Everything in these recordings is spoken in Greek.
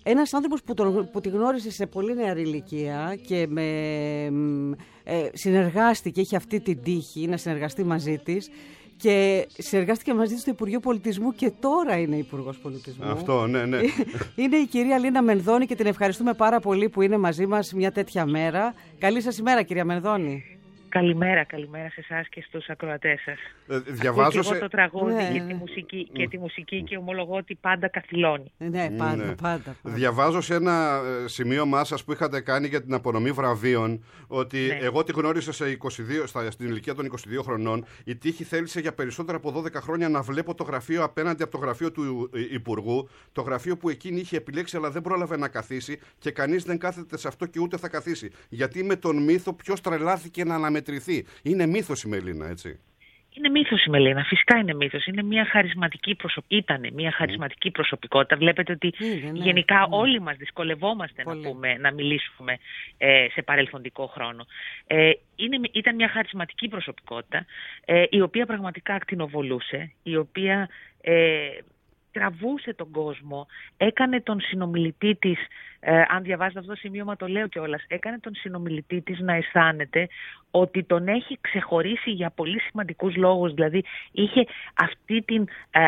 ένας άνθρωπος που τη γνώρισε σε πολύ νεαρή ηλικία και συνεργάστηκε, είχε αυτή την τύχη να συνεργαστεί μαζί της και συνεργάστηκε μαζί της στο Υπουργείο Πολιτισμού και τώρα είναι Υπουργός Πολιτισμού. Αυτό, ναι. Είναι η κυρία Λίνα Μενδώνη και την ευχαριστούμε πάρα πολύ που είναι μαζί μας μια τέτοια μέρα. Καλή σας ημέρα, κυρία Μενδώνη. Καλημέρα σε εσάς και στους ακροατές σας. Διαβάζω εγώ το τραγούδι και τη μουσική και ομολογώ ότι πάντα καθυλώνει. Ναι, πάντα. Διαβάζω σε ένα σημείωμά σας που είχατε κάνει για την απονομή βραβείων ότι εγώ τη γνώρισα στην ηλικία των 22 χρονών. Η τύχη θέλησε για περισσότερα από 12 χρόνια να βλέπω το γραφείο απέναντι από το γραφείο του Υπουργού. Το γραφείο που εκείνη είχε επιλέξει, αλλά δεν πρόλαβε να καθίσει και κανείς δεν κάθεται σε αυτό και ούτε θα καθίσει. Γιατί με τον μύθο ποιος τρελάθηκε να αναμετρηθεί. Είναι μύθος η Μελίνα, έτσι. Είναι μύθος η Μελίνα, φυσικά είναι μύθος. Ήταν μια χαρισματική προσωπικότητα. Βλέπετε ότι γενικά όλοι μας δυσκολευόμαστε να μιλήσουμε σε παρελθοντικό χρόνο. Ήταν μια χαρισματική προσωπικότητα, η οποία πραγματικά ακτινοβολούσε, η οποία τραβούσε τον κόσμο, έκανε τον συνομιλητή της, αν διαβάζετε αυτό το σημείωμα το λέω κιόλας, έκανε τον συνομιλητή της να αισθάνεται ότι τον έχει ξεχωρίσει για πολύ σημαντικούς λόγους. Δηλαδή είχε αυτή την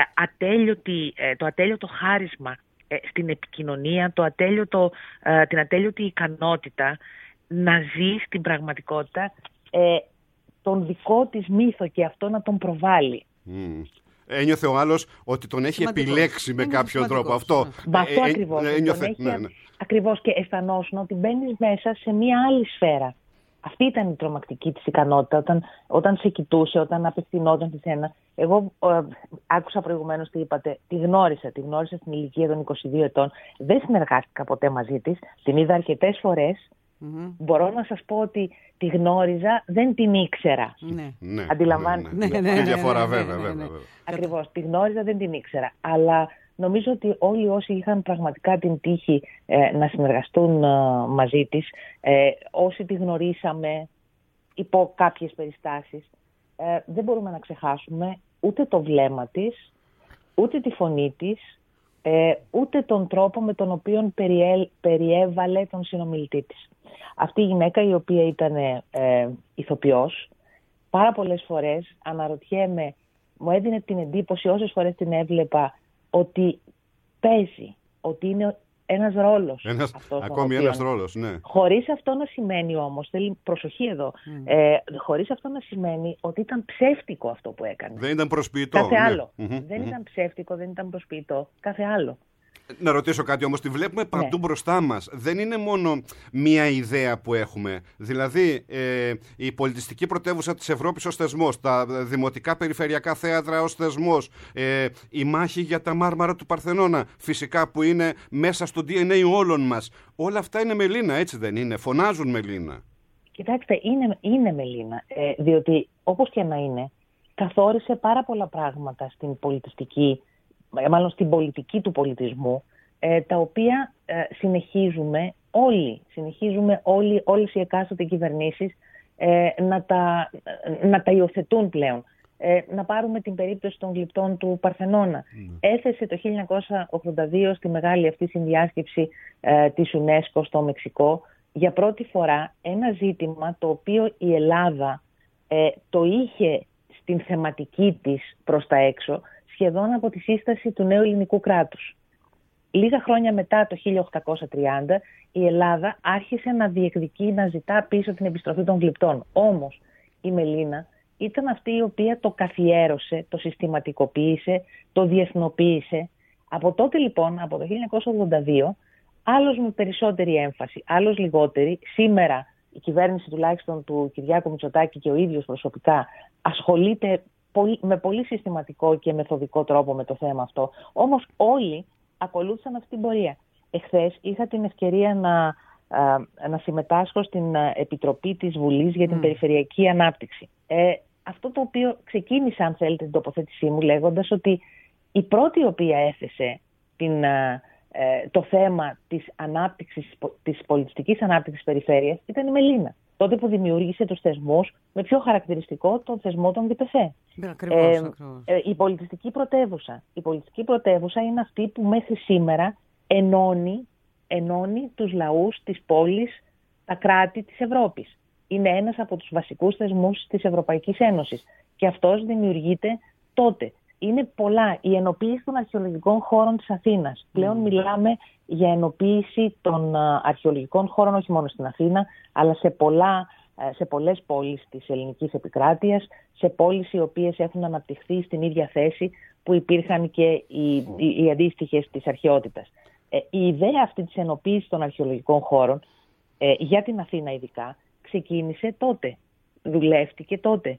το ατέλειωτο χάρισμα στην επικοινωνία, την ατέλειωτη ικανότητα να ζει στην πραγματικότητα τον δικό της μύθο και αυτό να τον προβάλλει. Ένιωθε ο άλλος ότι τον έχει επιλέξει με κάποιο τρόπο. Αυτό ακριβώς. Ακριβώς, και αισθανόσουν ότι μπαίνεις μέσα σε μία άλλη σφαίρα. Αυτή ήταν η τρομακτική της ικανότητα. Όταν σε κοιτούσε, όταν απευθυνόταν σε σένα. Εγώ άκουσα προηγουμένως τι είπατε. Τη γνώρισα στην ηλικία των 22 ετών. Δεν συνεργάστηκα ποτέ μαζί της. Την είδα αρκετές φορές. Μπορώ να σας πω ότι τη γνώριζα, δεν την ήξερα. Αντιλαμβάνεστε. Ναι, διαφορά βέβαια. Ακριβώς, τη γνώριζα, δεν την ήξερα. Αλλά νομίζω ότι όλοι όσοι είχαν πραγματικά την τύχη να συνεργαστούν μαζί της, όσοι τη γνωρίσαμε υπό κάποιες περιστάσεις, δεν μπορούμε να ξεχάσουμε ούτε το βλέμμα της, ούτε τη φωνή της, ούτε τον τρόπο με τον οποίο περιέβαλε τον συνομιλητή της. Αυτή η γυναίκα, η οποία ήταν ηθοποιός, πάρα πολλές φορές αναρωτιέμαι, μου έδινε την εντύπωση όσες φορές την έβλεπα ότι παίζει, ότι είναι ένας ρόλος. Ακόμη ένας ρόλος, ναι. Χωρίς αυτό να σημαίνει όμως, θέλει προσοχή εδώ, χωρίς αυτό να σημαίνει ότι ήταν ψεύτικο αυτό που έκανε. Δεν ήταν προσποιητό. Κάθε άλλο. Δεν ήταν ψεύτικο, δεν ήταν προσποιητό, κάθε άλλο. Να ρωτήσω κάτι όμως, τη βλέπουμε παντού μπροστά μας. Δεν είναι μόνο μία ιδέα που έχουμε. Δηλαδή, η πολιτιστική πρωτεύουσα της Ευρώπης ως θεσμός, τα δημοτικά περιφερειακά θέατρα ως θεσμός, η μάχη για τα μάρμαρα του Παρθενώνα, φυσικά που είναι μέσα στο DNA όλων μας. Όλα αυτά είναι Μελίνα, έτσι δεν είναι? Φωνάζουν Μελίνα. Κοιτάξτε, είναι Μελίνα, διότι όπως και να είναι, καθόρισε πάρα πολλά πράγματα στην στην πολιτική του πολιτισμού, τα οποία συνεχίζουμε όλοι, όλες οι εκάστοτε κυβερνήσεις να τα υιοθετούν πλέον. Να πάρουμε την περίπτωση των γλυπτών του Παρθενώνα. Έθεσε το 1982 στη μεγάλη αυτή συνδιάσκεψη της UNESCO στο Μεξικό για πρώτη φορά ένα ζήτημα το οποίο η Ελλάδα το είχε στην θεματική της προς τα έξω σχεδόν από τη σύσταση του νέου ελληνικού κράτους. Λίγα χρόνια μετά, το 1830, η Ελλάδα άρχισε να διεκδικεί, να ζητά πίσω την επιστροφή των γλυπτών. Όμως η Μελίνα ήταν αυτή η οποία το καθιέρωσε, το συστηματικοποίησε, το διεθνοποίησε. Από τότε λοιπόν, από το 1982, άλλος με περισσότερη έμφαση, άλλος λιγότερη. Σήμερα η κυβέρνηση τουλάχιστον του Κυριάκου Μητσοτάκη και ο ίδιος προσωπικά ασχολείται με πολύ συστηματικό και μεθοδικό τρόπο με το θέμα αυτό. Όμως όλοι ακολούθησαν αυτή την πορεία. Εχθές είχα την ευκαιρία να συμμετάσχω στην Επιτροπή της Βουλής για την Περιφερειακή Ανάπτυξη. Αυτό το οποίο ξεκίνησα, αν θέλετε, την τοποθέτησή μου λέγοντας ότι η πρώτη η οποία έθεσε το θέμα της πολιτιστικής ανάπτυξης περιφέρειας ήταν η Μελίνα. Τότε που δημιούργησε τους θεσμούς, με πιο χαρακτηριστικό τον θεσμό των ΔΠΕ. Η πολιτιστική πρωτεύουσα είναι αυτή που μέχρι σήμερα ενώνει ενώνει τους λαούς της πόλης, τα κράτη της Ευρώπης. Είναι ένας από τους βασικούς θεσμούς της Ευρωπαϊκής Ένωσης και αυτός δημιουργείται τότε. Είναι πολλά. Η ενοποίηση των αρχαιολογικών χώρων της Αθήνας. Πλέον μιλάμε για ενοποίηση των αρχαιολογικών χώρων όχι μόνο στην Αθήνα, αλλά σε πολλές πόλεις της ελληνικής επικράτειας, σε πόλεις οι οποίες έχουν αναπτυχθεί στην ίδια θέση που υπήρχαν και οι αντίστοιχες της αρχαιότητας. Η ιδέα αυτή της ενοποίησης των αρχαιολογικών χώρων, για την Αθήνα ειδικά, ξεκίνησε τότε. Δουλεύτηκε τότε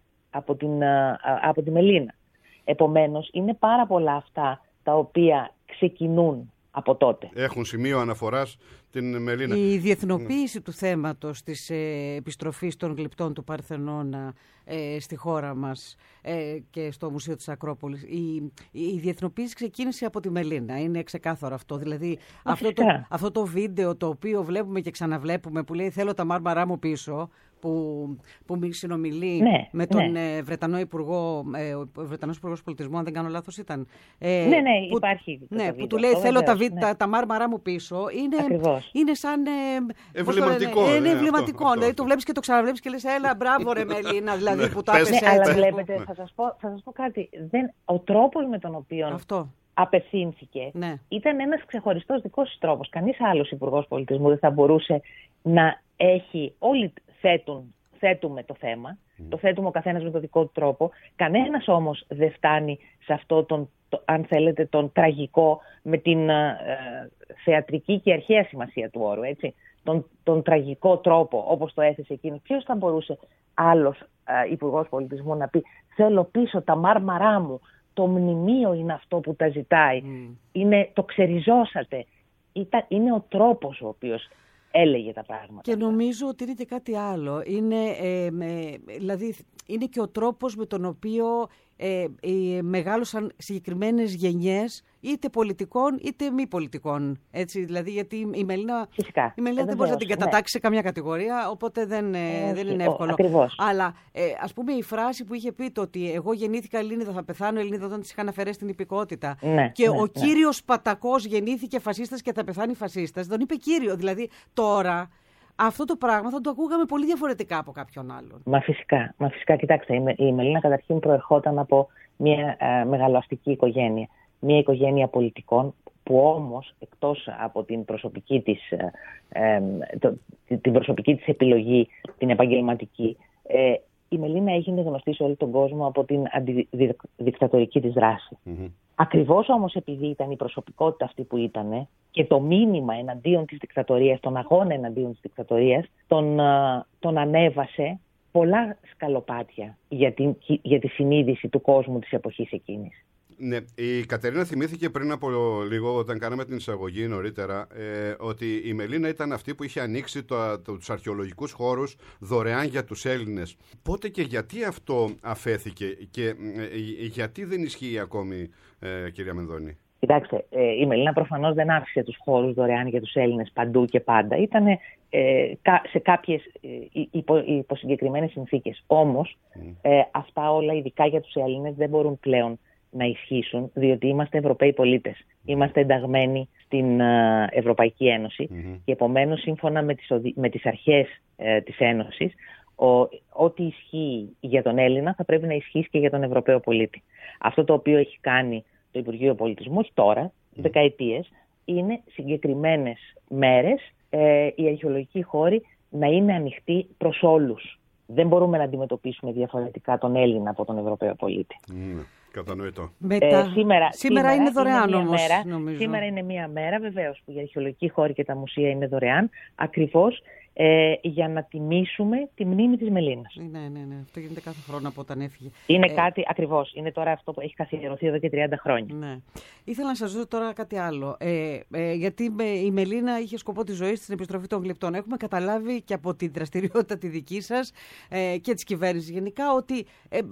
από τη Μελίνα. Επομένως, είναι πάρα πολλά αυτά τα οποία ξεκινούν από τότε. Έχουν σημείο αναφοράς την Μελίνα. Η διεθνοποίηση του θέματος της επιστροφής των γλυπτών του Παρθενώνα στη χώρα μας και στο Μουσείο της Ακρόπολης, η διεθνοποίηση ξεκίνησε από τη Μελίνα. Είναι ξεκάθαρο αυτό. Δηλαδή αυτό το βίντεο το οποίο βλέπουμε και ξαναβλέπουμε που λέει «Θέλω τα μάρμαρά μου πίσω», που συνομιλεί με τον Βρετανό Υπουργό, ο Βρετανός Υπουργός Πολιτισμού, αν δεν κάνω λάθος ήταν. Υπάρχει. Που του λέει «Θέλω τα μάρμαρά μου πίσω». Είναι σαν. Εμβληματικό. Είναι εμβληματικό. Δηλαδή το βλέπεις και το ξαναβλέπεις και λες «Έλα, μπράβο ρε Μελίνα», δηλαδή που το έπεσε έτσι. Αλλά βλέπετε, θα σας πω κάτι. Ο τρόπος με τον οποίο απευθύνθηκε ήταν ένας ξεχωριστός δικός της τρόπος. Κανείς άλλος Υπουργός Πολιτισμού δεν θα μπορούσε να έχει. Όλοι θέτουμε το θέμα, το θέτουμε ο καθένας με τον δικό του τρόπο. Κανένας όμως δεν φτάνει σε αυτό αν θέλετε, τον τραγικό, με την θεατρική και αρχαία σημασία του όρου, έτσι. Τον τραγικό τρόπο, όπως το έθεσε εκείνο. Ποιος θα μπορούσε άλλος Υπουργός Πολιτισμού να πει «Θέλω πίσω τα μάρμαρά μου, το μνημείο είναι αυτό που τα ζητάει, το ξεριζώσατε». Είναι ο τρόπος ο οποίος έλεγε τα πράγματα. Και νομίζω ότι είναι και κάτι άλλο. Δηλαδή είναι και ο τρόπος με τον οποίο μεγάλωσαν συγκεκριμένες γενιές, είτε πολιτικών είτε μη πολιτικών. Έτσι, δηλαδή, γιατί η Μελίνα δεν μπορεί να την κατατάξει σε καμιά κατηγορία, οπότε δεν είναι εύκολο. Ακριβώς. Αλλά ας πούμε η φράση που είχε πει το ότι εγώ γεννήθηκα Ελληνίδα, θα πεθάνω Ελληνίδα, όταν της είχαν αφαιρέσει την υπηκότητα. Και ο κύριος Πατακός γεννήθηκε φασίστας και θα πεθάνει φασίστας. Τον είπε κύριο. Δηλαδή τώρα αυτό το πράγμα θα το ακούγαμε πολύ διαφορετικά από κάποιον άλλον. Μα φυσικά. Κοιτάξτε, η Μελίνα καταρχήν προερχόταν από μια μεγαλοαστική οικογένεια. Μια οικογένεια πολιτικών που όμως, εκτός από την προσωπική της επιλογή, την επαγγελματική, η Μελίνα έγινε γνωστή σε όλο τον κόσμο από την αντιδικτατορική της δράση. Ακριβώς όμως επειδή ήταν η προσωπικότητα αυτή που ήταν και το μήνυμα εναντίον της δικτατορίας, τον αγώνα εναντίον της δικτατορίας, τον ανέβασε πολλά σκαλοπάτια για τη συνείδηση του κόσμου της εποχής εκείνης. Ναι, η Κατερίνα θυμήθηκε πριν από λίγο, όταν κάναμε την εισαγωγή νωρίτερα, ότι η Μελίνα ήταν αυτή που είχε ανοίξει τους αρχαιολογικούς χώρους δωρεάν για τους Έλληνες. Πότε και γιατί αυτό αφέθηκε και γιατί δεν ισχύει ακόμη, κυρία Μενδώνη? Κοιτάξτε, η Μελίνα προφανώς δεν άφησε τους χώρους δωρεάν για τους Έλληνες παντού και πάντα. Ήταν σε κάποιες υποσυγκεκριμένες συνθήκες. Όμως, αυτά όλα, ειδικά για τους Έλληνες, δεν μπορούν πλέον να ισχύσουν, διότι είμαστε Ευρωπαίοι πολίτες. Είμαστε ενταγμένοι στην Ευρωπαϊκή Ένωση και επομένως, σύμφωνα με τις αρχές της Ένωσης, ό,τι ισχύει για τον Έλληνα θα πρέπει να ισχύσει και για τον Ευρωπαίο πολίτη. Αυτό το οποίο έχει κάνει το Υπουργείο Πολιτισμού, όχι τώρα, δεκαετίες, είναι συγκεκριμένες μέρες οι αρχαιολογικοί χώροι να είναι ανοιχτοί προς όλους. Δεν μπορούμε να αντιμετωπίσουμε διαφορετικά τον Έλληνα από τον Ευρωπαίο πολίτη. Κατανοητό. Σήμερα είναι δωρεάν όμως, νομίζω. Σήμερα είναι μία μέρα, βεβαίως, που οι αρχαιολογικοί χώροι και τα μουσεία είναι δωρεάν, ακριβώς για να τιμήσουμε τη μνήμη της Μελίνας. Ναι. Αυτό γίνεται κάθε χρόνο από όταν έφυγε. Είναι κάτι ακριβώς. Είναι τώρα αυτό που έχει καθιερωθεί εδώ και 30 χρόνια. Ναι. Ήθελα να σας ρωτήσω τώρα κάτι άλλο. Γιατί η Μελίνα είχε σκοπό τη ζωή στην επιστροφή των γλυπτών. Έχουμε καταλάβει και από τη δραστηριότητα τη δική σας και της κυβέρνησης γενικά ότι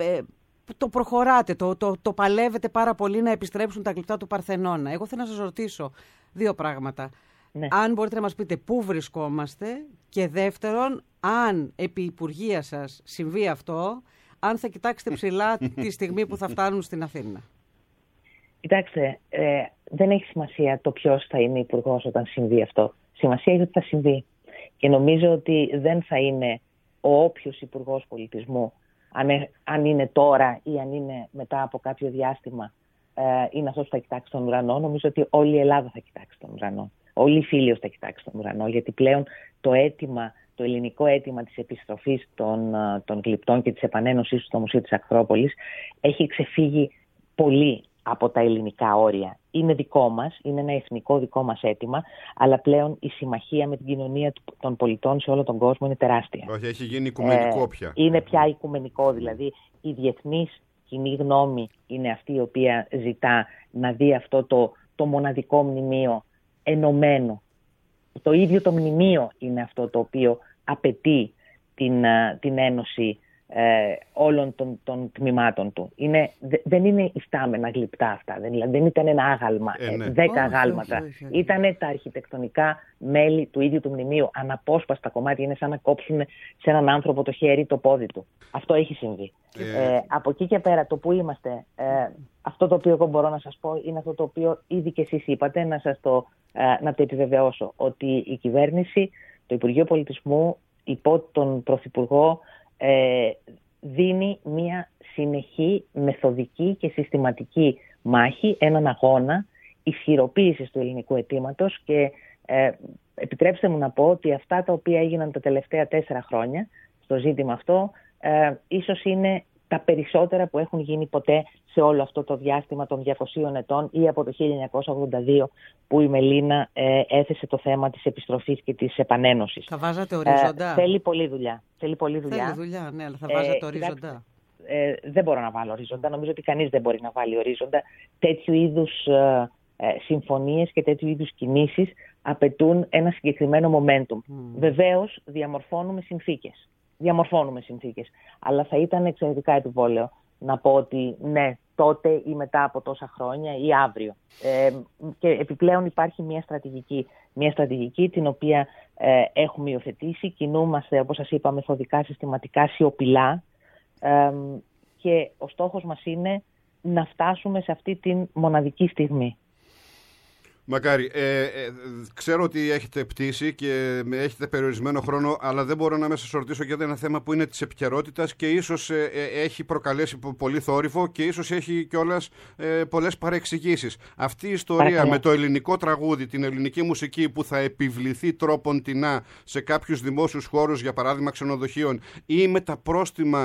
το προχωράτε, το παλεύετε πάρα πολύ να επιστρέψουν τα γλυπτά του Παρθενώνα. Εγώ θέλω να σας ρωτήσω δύο πράγματα. Ναι. Αν μπορείτε να μας πείτε πού βρισκόμαστε και δεύτερον, αν επί Υπουργεία σας συμβεί αυτό, αν θα κοιτάξετε ψηλά τη στιγμή που θα φτάνουν στην Αθήνα. Κοιτάξτε, δεν έχει σημασία το ποιος θα είναι υπουργός όταν συμβεί αυτό. Σημασία έχει ότι θα συμβεί. Και νομίζω ότι δεν θα είναι ο όποιος υπουργός πολιτισμού, αν είναι τώρα ή αν είναι μετά από κάποιο διάστημα, είναι αυτός που θα κοιτάξει τον ουρανό. Νομίζω ότι όλη η Ελλάδα θα κοιτάξει τον ουρανό. Όλη η Φίλιος θα κοιτάξει τον ουρανό. Γιατί πλέον το ελληνικό αίτημα της επιστροφής των γλυπτών και της επανένωσης του στο Μουσείο της Ακρόπολης έχει ξεφύγει πολύ από τα ελληνικά όρια. Είναι δικό μας, είναι ένα εθνικό δικό μας αίτημα, αλλά πλέον η συμμαχία με την κοινωνία των πολιτών σε όλο τον κόσμο είναι τεράστια. Όχι, έχει γίνει οικουμενικό πια. Είναι πια οικουμενικό, δηλαδή η διεθνής κοινή γνώμη είναι αυτή η οποία ζητά να δει αυτό το μοναδικό μνημείο ενωμένο. Το ίδιο το μνημείο είναι αυτό το οποίο απαιτεί την ένωση όλων των τμήματων του. Δεν είναι ιστάμενα γλυπτά αυτά. Δεν ήταν ένα άγαλμα, 10 αγάλματα. Ήταν τα αρχιτεκτονικά μέλη του ίδιου του μνημείου. Αναπόσπαστα κομμάτια, είναι σαν να κόψουν σε έναν άνθρωπο το χέρι, το πόδι του. Αυτό έχει συμβεί. Από εκεί και πέρα, το που είμαστε, αυτό το οποίο εγώ μπορώ να σας πω είναι αυτό το οποίο ήδη και εσείς είπατε, να το επιβεβαιώσω. Ότι η κυβέρνηση, το Υπουργείο Πολιτισμού, υπό τον Πρωθυπουργό, δίνει μια συνεχή, μεθοδική και συστηματική μάχη, έναν αγώνα ισχυροποίησης του ελληνικού αιτήματος και επιτρέψτε μου να πω ότι αυτά τα οποία έγιναν τα τελευταία 4 χρόνια στο ζήτημα αυτό ίσως είναι τα περισσότερα που έχουν γίνει ποτέ σε όλο αυτό το διάστημα των 200 ετών ή από το 1982 που η Μελίνα έθεσε το θέμα της επιστροφής και της επανένωσης. Θα βάζατε ορίζοντα? Θέλει πολλή δουλειά. Θέλει δουλειά, ναι, αλλά θα βάζατε ορίζοντα? Δεν μπορώ να βάλω ορίζοντα. Νομίζω ότι κανείς δεν μπορεί να βάλει ορίζοντα. Τέτοιου είδους συμφωνίες και τέτοιου είδους κινήσεις απαιτούν ένα συγκεκριμένο momentum. Βεβαίως διαμορφώνουμε συνθήκες. Αλλά θα ήταν εξαιρετικά επιβόλαιο να πω ότι ναι, τότε ή μετά από τόσα χρόνια ή αύριο. Και επιπλέον υπάρχει μια στρατηγική την οποία έχουμε υιοθετήσει. Κινούμαστε, όπως σας είπα, μεθοδικά, συστηματικά, σιωπηλά. Και ο στόχος μας είναι να φτάσουμε σε αυτή την μοναδική στιγμή. Μακάρι. Ξέρω ότι έχετε πτήσει και έχετε περιορισμένο χρόνο, αλλά δεν μπορώ να με σας ρωτήσω για ένα θέμα που είναι της επικαιρότητας και ίσως έχει προκαλέσει πολύ θόρυβο και ίσως έχει κιόλας πολλές παρεξηγήσεις. Αυτή η ιστορία με το ελληνικό τραγούδι, την ελληνική μουσική που θα επιβληθεί τρόποντινά σε κάποιους δημόσιους χώρους, για παράδειγμα ξενοδοχείων, ή με τα πρόστιμα,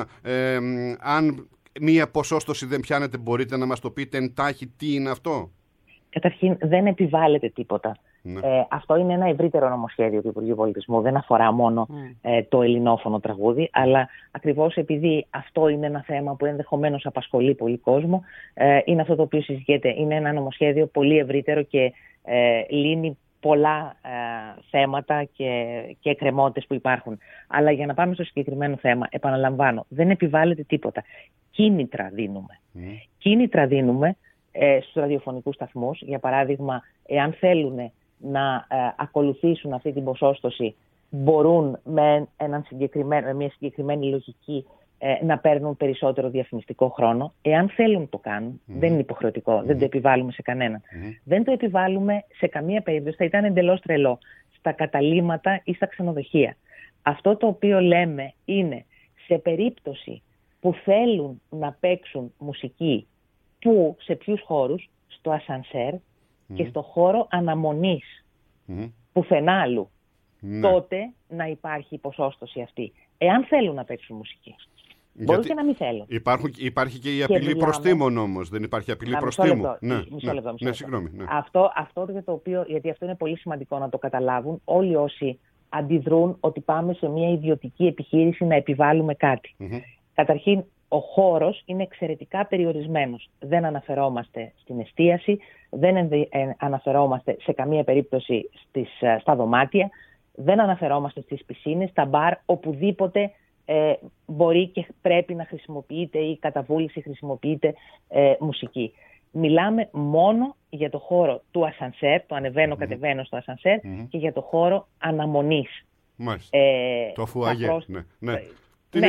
αν μία ποσόστοση δεν πιάνεται, μπορείτε να μας το πείτε εντάχει τι είναι αυτό? Καταρχήν, δεν επιβάλλεται τίποτα. Αυτό είναι ένα ευρύτερο νομοσχέδιο του Υπουργείου Πολιτισμού. Δεν αφορά μόνο το ελληνόφωνο τραγούδι, αλλά ακριβώς επειδή αυτό είναι ένα θέμα που ενδεχομένως απασχολεί πολύ κόσμο, είναι αυτό το οποίο συζητιέται. Είναι ένα νομοσχέδιο πολύ ευρύτερο και λύνει πολλά θέματα και εκκρεμότητες που υπάρχουν. Αλλά για να πάμε στο συγκεκριμένο θέμα, επαναλαμβάνω, δεν επιβάλλεται τίποτα. Κίνητρα δίνουμε. Κίνητρα δίνουμε στους ραδιοφωνικούς σταθμούς. Για παράδειγμα, εάν θέλουν να ακολουθήσουν αυτή την ποσόστοση, μπορούν με μια συγκεκριμένη λογική να παίρνουν περισσότερο διαφημιστικό χρόνο. Εάν θέλουν το κάνουν, δεν είναι υποχρεωτικό, δεν το επιβάλλουμε σε κανέναν. Δεν το επιβάλλουμε σε καμία περίπτωση, θα ήταν εντελώς τρελό, στα καταλύματα ή στα ξενοδοχεία. Αυτό το οποίο λέμε είναι, σε περίπτωση που θέλουν να παίξουν μουσική, σε ποιους χώρους? Στο ασανσέρ και στο χώρο αναμονής, πουθενά αλλού. Τότε να υπάρχει η ποσόστοση αυτή. Εάν θέλουν να παίξουν μουσική. Μπορεί και να μην θέλουν. Υπάρχει και η απειλή προστίμων όμως. Δεν υπάρχει απειλή προστίμων? Μισό λεπτό. Συγγνώμη. Αυτό για το οποίο, γιατί αυτό είναι πολύ σημαντικό να το καταλάβουν όλοι όσοι αντιδρούν ότι πάμε σε μια ιδιωτική επιχείρηση να επιβάλλουμε κάτι. Καταρχήν, ο χώρος είναι εξαιρετικά περιορισμένος. Δεν αναφερόμαστε στην εστίαση, δεν αναφερόμαστε σε καμία περίπτωση στα δωμάτια, δεν αναφερόμαστε στις πισίνες, στα μπαρ, οπουδήποτε μπορεί και πρέπει να χρησιμοποιείται ή κατά βούληση χρησιμοποιείται μουσική. Μιλάμε μόνο για το χώρο του ασανσέρ, το ανεβαίνω-κατεβαίνω στο ασανσέρ, και για το χώρο αναμονής. Το φουαγέ. Την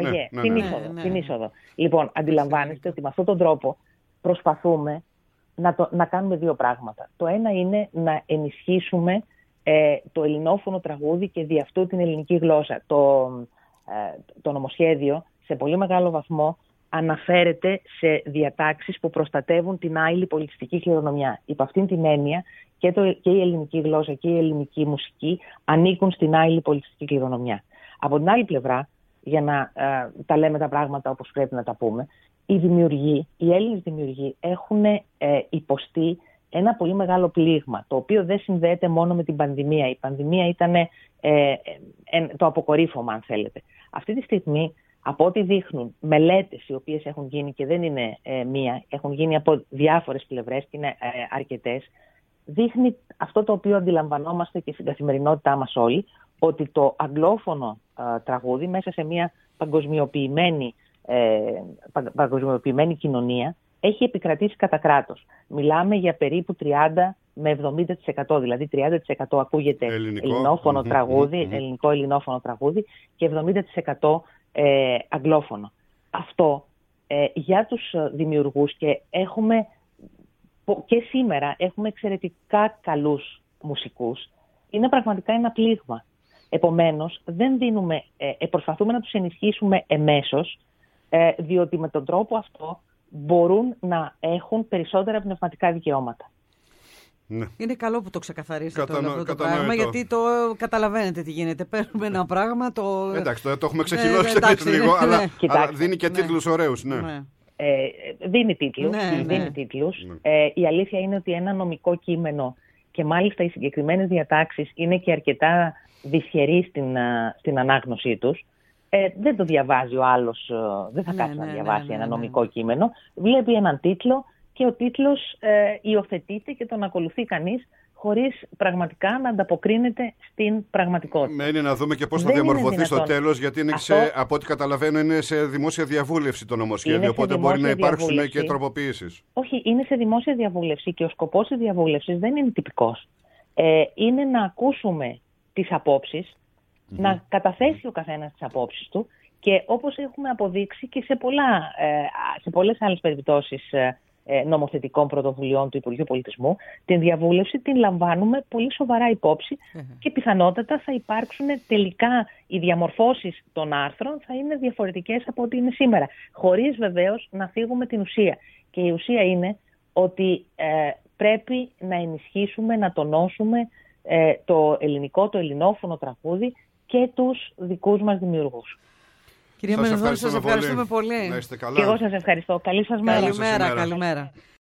είσοδο. Λοιπόν, αντιλαμβάνεστε ότι με αυτόν τον τρόπο προσπαθούμε να κάνουμε δύο πράγματα. Το ένα είναι να ενισχύσουμε το ελληνόφωνο τραγούδι και δι' αυτού την ελληνική γλώσσα. Το νομοσχέδιο σε πολύ μεγάλο βαθμό αναφέρεται σε διατάξεις που προστατεύουν την άειλη πολιτιστική κληρονομιά. Υπ' αυτήν την έννοια και η ελληνική γλώσσα και η ελληνική μουσική ανήκουν στην άειλη πολιτιστική κληρονομιά. Από την άλλη πλευρά, για να τα λέμε τα πράγματα όπως πρέπει να τα πούμε, οι Έλληνες δημιουργοί έχουν υποστεί ένα πολύ μεγάλο πλήγμα, το οποίο δεν συνδέεται μόνο με την πανδημία. Η πανδημία ήταν το αποκορύφωμα, αν θέλετε. Αυτή τη στιγμή, από ό,τι δείχνουν μελέτες οι οποίες έχουν γίνει, και δεν είναι μία, έχουν γίνει από διάφορες πλευρές και είναι αρκετές, δείχνει αυτό το οποίο αντιλαμβανόμαστε και στην καθημερινότητά μας όλοι, ότι το αγγλόφωνο τραγούδι μέσα σε μια παγκοσμιοποιημένη κοινωνία έχει επικρατήσει κατά κράτος. Μιλάμε για περίπου 30 με 70%, δηλαδή 30% ακούγεται ελληνόφωνο τραγούδι, ελληνικό ελληνόφωνο τραγούδι και 70% αγγλόφωνο. Αυτό για τους δημιουργούς, και σήμερα έχουμε εξαιρετικά καλούς μουσικούς, είναι πραγματικά ένα πλήγμα. Επομένως, προσπαθούμε να τους ενισχύσουμε εμέσως, διότι με τον τρόπο αυτό μπορούν να έχουν περισσότερα πνευματικά δικαιώματα. Ναι. Είναι καλό που το ξεκαθαρίσατε όλο αυτό το πράγμα, γιατί το καταλαβαίνετε τι γίνεται. Παίρνουμε ένα πράγμα. Εντάξει, το έχουμε ξεχυλώσει λίγο, αλλά δίνει και τίτλους ωραίους. Ναι. Δίνει τίτλους. Η αλήθεια είναι ότι ένα νομικό κείμενο, και μάλιστα οι συγκεκριμένες διατάξεις είναι και αρκετά δυσχερείς στην ανάγνωσή τους. Δεν το διαβάζει ο άλλος, δεν θα κάτσει να διαβάσει ένα νομικό κείμενο. Βλέπει έναν τίτλο και ο τίτλος υιοθετείται και τον ακολουθεί κανείς χωρίς πραγματικά να ανταποκρίνεται στην πραγματικότητα. Μένει να δούμε και πώς θα διαμορφωθεί στο τέλος, γιατί είναι από ό,τι καταλαβαίνω είναι σε δημόσια διαβούλευση το νομοσχέδιο, οπότε μπορεί να υπάρξουν και τροποποιήσεις. Όχι, είναι σε δημόσια διαβούλευση και ο σκοπός της διαβούλευσης δεν είναι τυπικός. Είναι να ακούσουμε τις απόψεις, να καταθέσει ο καθένας τις απόψεις του, και όπως έχουμε αποδείξει και σε πολλές άλλες περιπτώσεις νομοθετικών πρωτοβουλειών του Υπουργείου Πολιτισμού, την διαβούλευση την λαμβάνουμε πολύ σοβαρά υπόψη και πιθανότατα θα υπάρξουν τελικά οι διαμορφώσεις των άρθρων θα είναι διαφορετικές από ό,τι είναι σήμερα, χωρίς βεβαίως να φύγουμε την ουσία. Και η ουσία είναι ότι πρέπει να ενισχύσουμε, να τονώσουμε το ελληνικό, το ελληνόφωνο τραγούδι και τους δικούς μας δημιουργούς. Κυρία Μενεδόρη, σας ευχαριστούμε πολύ. Να είστε καλά. Και εγώ σας ευχαριστώ. Καλή σας μέρα. Καλημέρα.